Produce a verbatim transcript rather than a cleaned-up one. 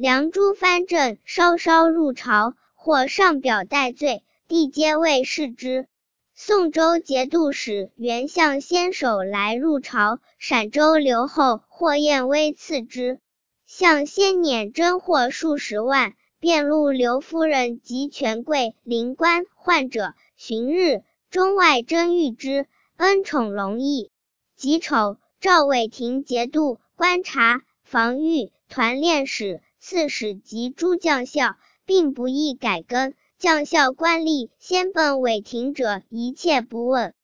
梁诸藩镇稍稍入朝，或上表戴罪，帝皆未视之。宋州节度使袁相先手来入朝，陕州留后霍彦威赐之。相先辇真货数十万，遍录刘夫人及权贵灵官宦者，旬日中外争遇之，恩宠隆溢。己丑，赵伟庭节度观察、防御、团练使、刺史及诸将校，并不议改更。将校官吏先奔伟庭者，一切不问。